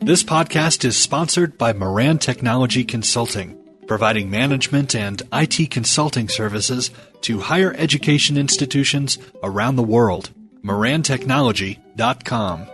This podcast is sponsored by Moran Technology Consulting, providing management and IT consulting services to higher education institutions around the world. MoranTechnology.com.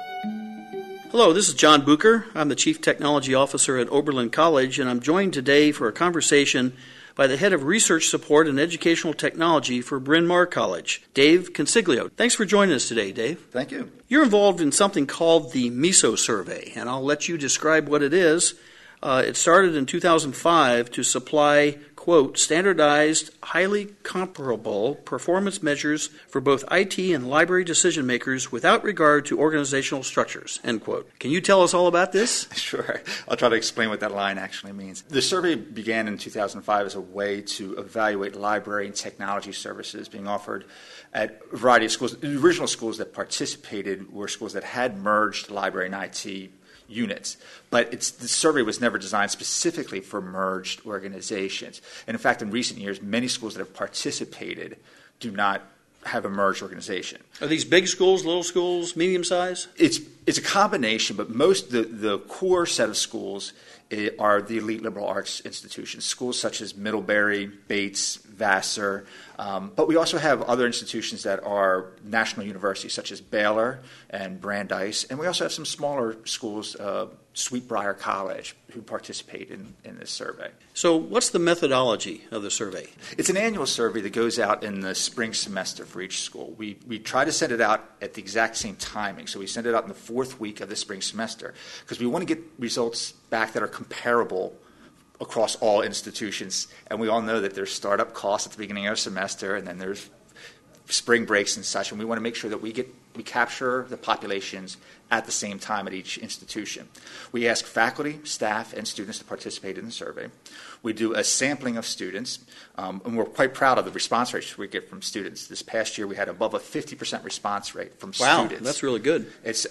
Hello, this is John Bucher. I'm the Chief Technology Officer at Oberlin College, and I'm joined today for a conversation by the Head of Research Support and Educational Technology for Bryn Mawr College, Dave Consiglio. Thanks for joining us today, Dave. Thank you. You're involved in something called the MISO survey, and I'll let you describe what it is. It started in 2005 to supply, quote, standardized, highly comparable performance measures for both IT and library decision makers without regard to organizational structures, end quote. Can you tell us all about this? Sure. I'll try to explain what that line actually means. The survey began in 2005 as a way to evaluate library and technology services being offered at a variety of schools. The original schools that participated were schools that had merged library and IT units, but the survey was never designed specifically for merged organizations. And in fact, in recent years, many schools that have participated do not have a merged organization. Are these big schools, little schools, medium size? It's a combination, but the core set of schools are the elite liberal arts institutions, schools such as Middlebury, Bates, Vassar, but we also have other institutions that are national universities such as Baylor and Brandeis, and we also have some smaller schools, Sweetbriar College, who participate in this survey. So what's the methodology of the survey? It's an annual survey that goes out in the spring semester for each school. We try to send it out at the exact same timing, so we send it out in the fourth week of the spring semester because we want to get results back that are comparable across all institutions, and we all know that there's startup costs at the beginning of a semester, and then there's spring breaks and such, and we want to make sure that we capture the populations at the same time at each institution. We ask faculty, staff, and students to participate in the survey. We do a sampling of students, and we're quite proud of the response rates we get from students. This past year, we had above a 50% response rate from students. Wow, that's really good. It's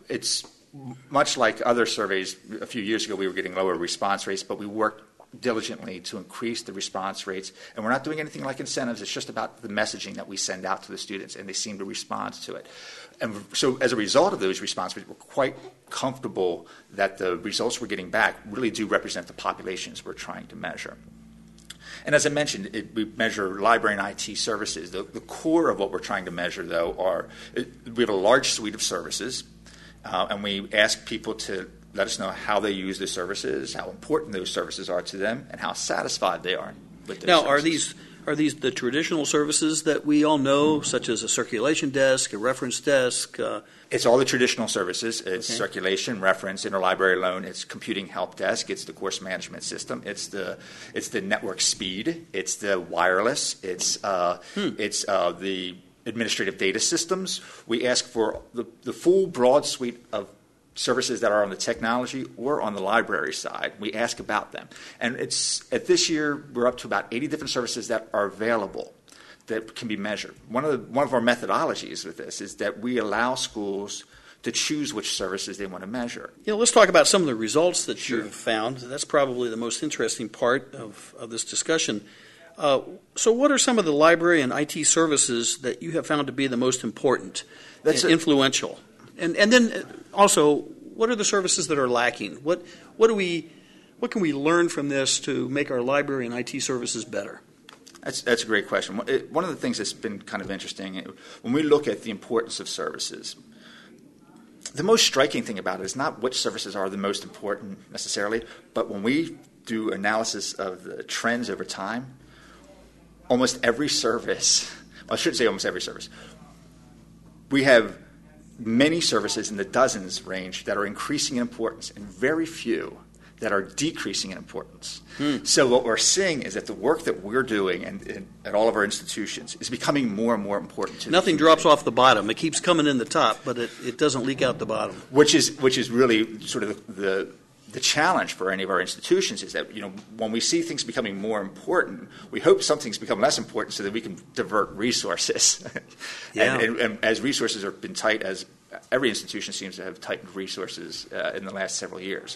much like other surveys. A few years ago, we were getting lower response rates, but we worked diligently to increase the response rates. And we're not doing anything like incentives. It's just about the messaging that we send out to the students, and they seem to respond to it. And so as a result of those response rates, we're quite comfortable that the results we're getting back really do represent the populations we're trying to measure. And as I mentioned, we measure library and IT services. The core of what we're trying to measure, though, we have a large suite of services, and we ask people to let us know how they use the services, how important those services are to them, and how satisfied they are with those services. Are these the traditional services that we all know, such as a circulation desk, a reference desk? It's all the traditional services. It's circulation, reference, interlibrary loan. It's computing help desk. It's the course management system. It's the network speed. It's the wireless. It's the administrative data systems. We ask for the full broad suite of services that are on the technology or on the library side. We ask about them. And at this year, we're up to about 80 different services that are available that can be measured. One of our methodologies with this is that we allow schools to choose which services they want to measure. Let's talk about some of the results that you've found. That's probably the most interesting part of this discussion. So what are some of the library and IT services that you have found to be the most important and influential? And then also, what are the services that are lacking? What can we learn from this to make our library and IT services better? That's a great question. One of the things that's been kind of interesting, when we look at the importance of services, the most striking thing about it is not which services are the most important necessarily, but when we do analysis of the trends over time, almost every service, well, I shouldn't say almost every service, we have many services in the dozens range that are increasing in importance and very few that are decreasing in importance. So what we're seeing is that the work that we're doing at all of our institutions is becoming more and more important to Nothing drops off the bottom. It keeps coming in the top, but it doesn't leak out the bottom. Which is really sort of the challenge for any of our institutions is that, when we see things becoming more important, we hope some things become less important so that we can divert resources. And as resources have been tight, as every institution seems to have tightened resources in the last several years,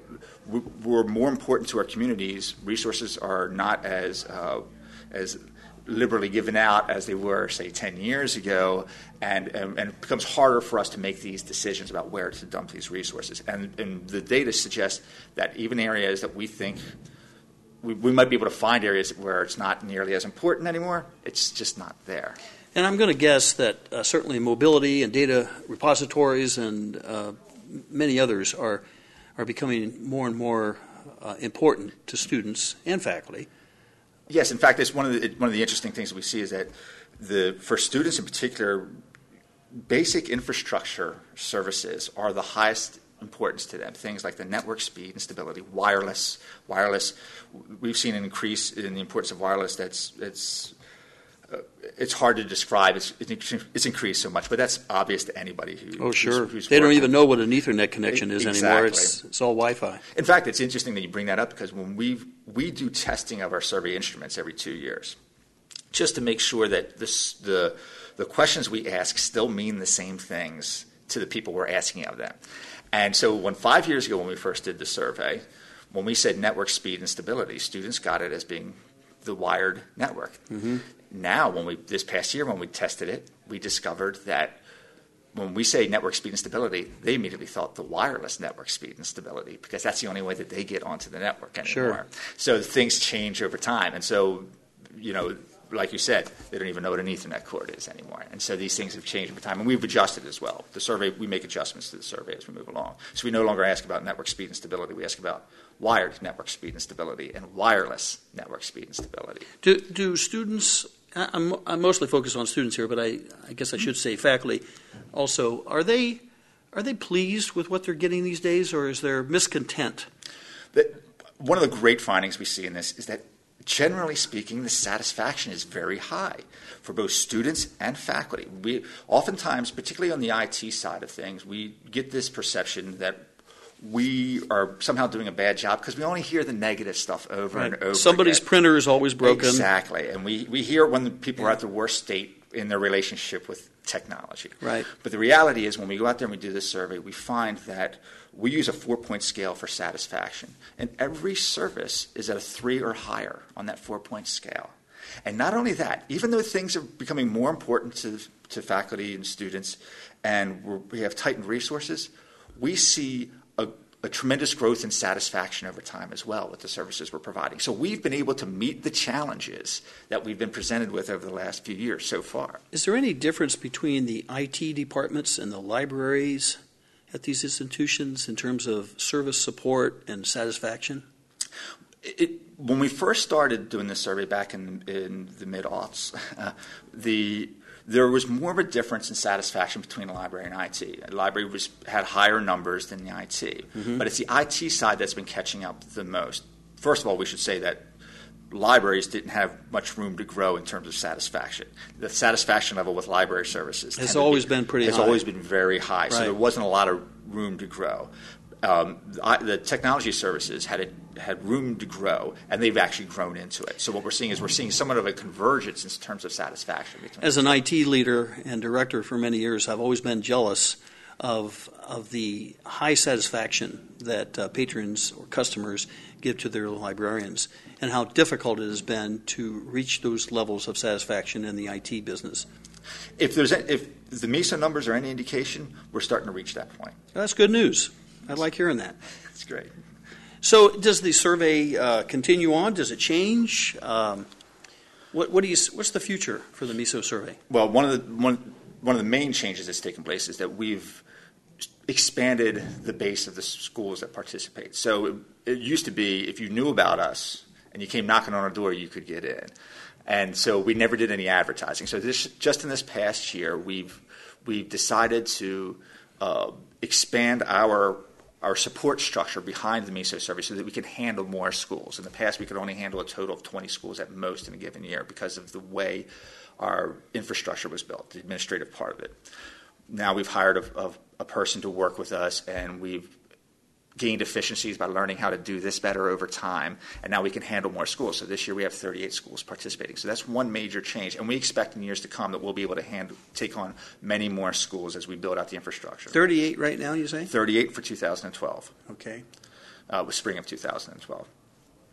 we're more important to our communities. Resources are not as liberally given out as they were, say, 10 years ago, and it becomes harder for us to make these decisions about where to dump these resources. And the data suggests that even areas that we think we might be able to find areas where it's not nearly as important anymore, it's just not there. And I'm going to guess that certainly mobility and data repositories and many others are becoming more and more important to students and faculty. Yes, in fact, it's one of the interesting things that we see is that for students in particular, basic infrastructure services are the highest importance to them. Things like the network speed and stability, wireless. We've seen an increase in the importance of wireless. It's hard to describe. It's increased so much, but that's obvious to anybody who's they don't even know what an Ethernet connection is anymore. It's all Wi-Fi. In fact, it's interesting that you bring that up because when we do testing of our survey instruments every 2 years, just to make sure that the questions we ask still mean the same things to the people we're asking of them. And so 5 years ago when we first did the survey, when we said network speed and stability, students got it as being the wired network. Mm-hmm. Now, this past year when we tested it, we discovered that when we say network speed and stability, they immediately thought the wireless network speed and stability because that's the only way that they get onto the network anymore. Sure. So things change over time. And so, like you said, they don't even know what an Ethernet cord is anymore. And so these things have changed over time. And we've adjusted as well. The survey, we make adjustments to the survey as we move along. So we no longer ask about network speed and stability. We ask about wired network speed and stability and wireless network speed and stability. Do students, I'm mostly focused on students here, but I guess I should say faculty also, are they pleased with what they're getting these days, or is there miscontent? One of the great findings we see in this is that generally speaking, the satisfaction is very high for both students and faculty. We oftentimes, particularly on the IT side of things, we get this perception that we are somehow doing a bad job because we only hear the negative stuff over and over Somebody's again. Printer is always broken. Exactly. And we hear when the people are at the worst state in their relationship with technology. Right. But the reality is when we go out there and we do this survey, we find that we use a 4-point scale for satisfaction. And every service is at a 3 or higher on that 4-point scale. And not only that, even though things are becoming more important to faculty and students and we have tightened resources, we see a tremendous growth in satisfaction over time as well with the services we're providing. So we've been able to meet the challenges that we've been presented with over the last few years so far. Is there any difference between the IT departments and the libraries at these institutions in terms of service support and satisfaction? When we first started doing this survey back in the mid-aughts, there was more of a difference in satisfaction between the library and IT. The library had higher numbers than the IT, but it's the IT side that's been catching up the most. First of all, we should say that libraries didn't have much room to grow in terms of satisfaction. The satisfaction level with library services has always been pretty high. Has always been very high, right. So there wasn't a lot of room to grow. The technology services had room to grow, and they've actually grown into it. So what we're seeing is somewhat of a convergence in terms of satisfaction. As an IT leader and director for many years, I've always been jealous of the high satisfaction that patrons or customers give to their librarians, and how difficult it has been to reach those levels of satisfaction in the IT business. If the MISO numbers are any indication, we're starting to reach that point. That's good news. I like hearing that. That's great. So, does the survey continue on? Does it change? What's the future for the MISO survey? Well, one of the main changes that's taken place is that we've expanded the base of the schools that participate. So it used to be if you knew about us and you came knocking on our door, you could get in. And so we never did any advertising. So just in this past year, we've decided to expand our support structure behind the MISO survey so that we can handle more schools. In the past, we could only handle a total of 20 schools at most in a given year because of the way our infrastructure was built, the administrative part of it. Now we've hired a person to work with us, and we've gained efficiencies by learning how to do this better over time, and now we can handle more schools. So this year we have 38 schools participating. So that's one major change, and we expect in years to come that we'll be able to take on many more schools as we build out the infrastructure. 38 right now, you say? 38 for 2012. Okay. Was spring of 2012.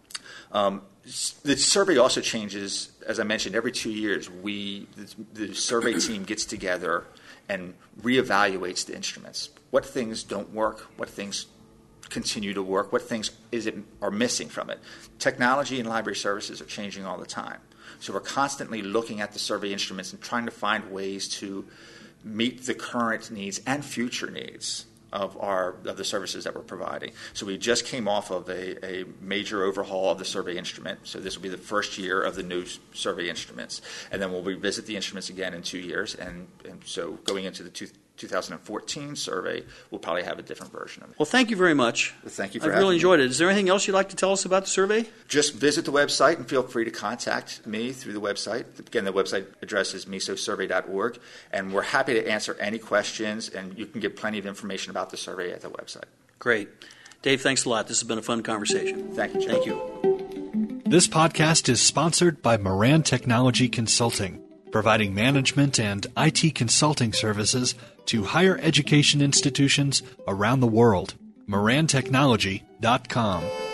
The survey also changes, as I mentioned, every 2 years. The survey team gets together and reevaluates the instruments. What things don't work? What things continue to work? What things are missing from it? Technology and library services are changing all the time. So we're constantly looking at the survey instruments and trying to find ways to meet the current needs and future needs of the services that we're providing. So we just came off of a major overhaul of the survey instrument. So this will be the first year of the new survey instruments. And then we'll revisit the instruments again in 2 years. And so going into the 2014 survey, we'll probably have a different version of it. Well, thank you very much. Thank you for I've having really me. enjoyed it. Is there anything else you'd like to tell us about the survey? Just visit the website and feel free to contact me through the website. Again, the website address is mesosurvey.org, and we're happy to answer any questions, and you can get plenty of information about the survey at the website. Great. Dave, thanks a lot. This has been a fun conversation. Thank you, Jim. Thank you. This podcast is sponsored by Moran Technology Consulting, providing management and IT consulting services to higher education institutions around the world. MoranTechnology.com.